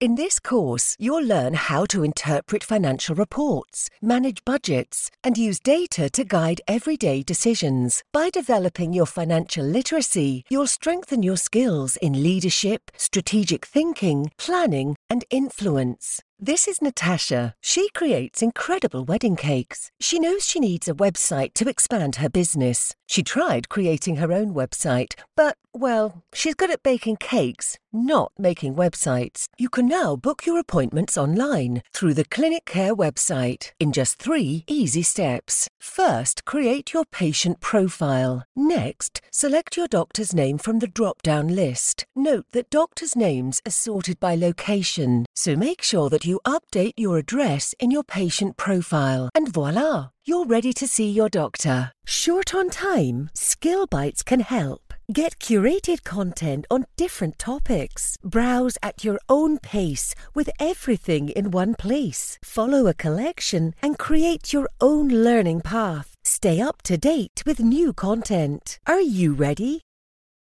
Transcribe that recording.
In this course, you'll learn how to interpret financial reports, manage budgets, and use data to guide everyday decisions. By developing your financial literacy, you'll strengthen your skills in leadership, strategic thinking, planning, and influence. This is Natasha. She creates incredible wedding cakes. She knows she needs a website to expand her business. She tried creating her own website, but, well, she's good at baking cakes, not making websites. You can now book your appointments online through the Clinic Care website in just 3 easy steps. First, create your patient profile. Next, select your doctor's name from the drop-down list. Note that doctors' names are sorted by location, so make sure that you update your address in your patient profile. And voila, you're ready to see your doctor. Short on time? SkillBytes can help. Get curated content on different topics. Browse at your own pace with everything in one place. Follow a collection and create your own learning path. Stay up to date with new content. Are you ready?